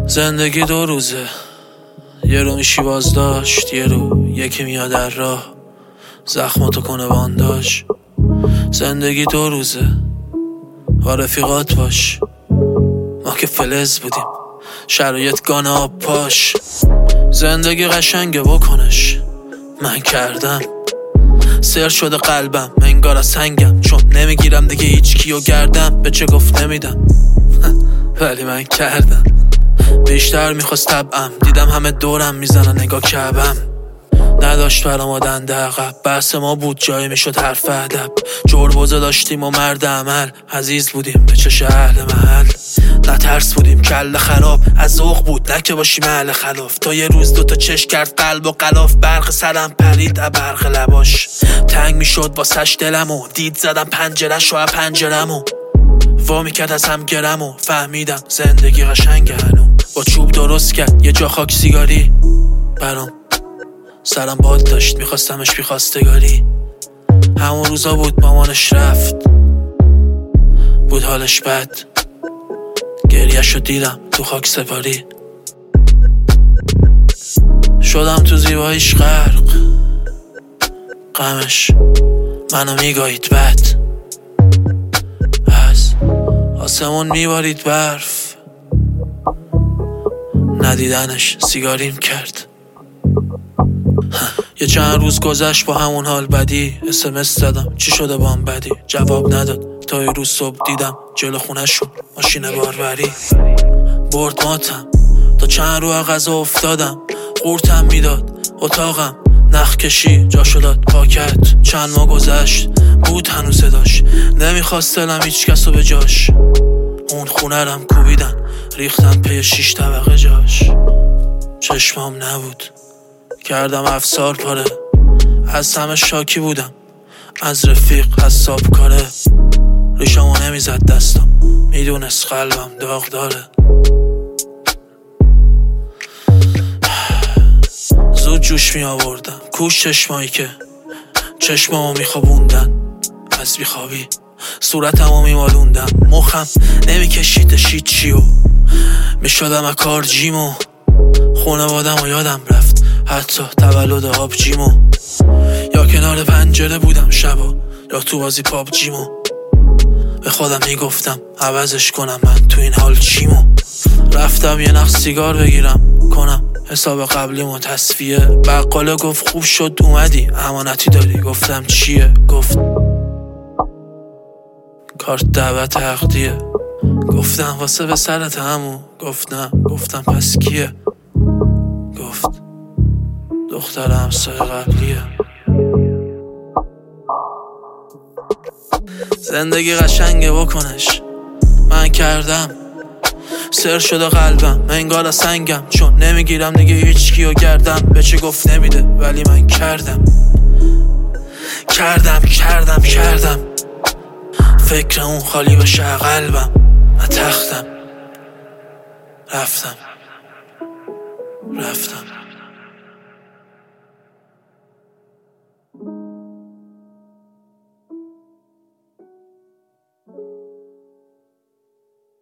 زندگی دو روزه، یه رو میشی بازداشت، یه رو یکی میاد در راه زخماتو کنه بانداش. زندگی دو روزه، با رفیقات باش، ما که فلز بودیم شرایط گانه آب پاش. زندگی قشنگه بکنش، من کردم سر شده قلبم انگار از سنگم، چون نمیگیرم دیگه هیچ کیو گردم، به چه گفت نمیدم ولی من کردم. بیشتر میخواست طبعم، دیدم همه دورم میزنن نگاه کعبم، نداشت برامادن عقب، بحث ما بود جایی میشد حرف ادب. جربوزه داشتیم و مرد عمل، عزیز بودیم به چش اهل محل، نترس بودیم کله خراب، از ذوق بود نه که باشیم اهل خلاف. تا یه روز دوتا چش کرد قلب و غلاف، برق سرم پرید برق لباش، تنگ میشد واسش دلمو، دید زدم پنجره‌شو از پنجرمو، وا میکرد از هم گرمو، فهمیدم زندگی قشنگه هنو. با چوب درست کرد یه جا خاک سیگاری برام، سرم باد داشت میخواستمش بیخواستگاری. همون روزا بود مامانش رفت، بود حالش بد، گریه‌شو دیدم تو خاک سپاری. شدم تو زیباییش غرق، غمش منو میگاهید بد، از آسمون میبارید برف، ندیدنش سیگاریم کرد. یه چند روز گذشت با همون حال بدی، SMS دادم چی شده بام بدی، جواب نداد تا یه روز صبح دیدم جلو خونه‌شون ماشین باربری. برد ماتم تا چند رو غذا افتادم، قورتم میداد اتاقم، نخ کشی جاشو داد پاکت. چند ماه گذشت بود هنوز صداش، نمیخواست دلم هیچ کسو به جاش. اون خونه رم کوبیدن ریختن پی 6 طبقه جاش. چشمام نبود کردم افسار پاره، از همه شاکی بودم، از رفیق حساب کاره. ریشمو نمیزد دستم، میدونست قلبم داغ داره. زود جوش می آوردم کوش چشمایی که چشمامو میخوابوندن، از بیخوابی صورتمو میمالوندم، مخم نمیکشیدش هیچیو، میشدم اکار جیمو. خونوادم و یادم رفت حتی تولد آبجیمو، یا کنار پنجره بودم شبا، یا تو بازی پابجیمو. به خودم میگفتم عوضش کنم من تو این حال چیمو. رفتم یه نخ سیگار بگیرم کنم حساب قبلیمو تصفیه. بقاله گفت خوب شد اومدی امانتی داری، گفتم چیه؟ گفت کارت دعوت عقدیه. گفتم واسه به سرت همو، گفت نه. گفتم پس کیه؟ گفت دختر همسایه قبلیه. زندگی قشنگه بکنش، من کردم سر شده قلبم انگار از سنگم، چون نمیگیرم دیگه هیچ کیو گردم، به چه گفت نمیده ولی من کردم. فکر اون خالی بشه قلبم، من تختم. رفتم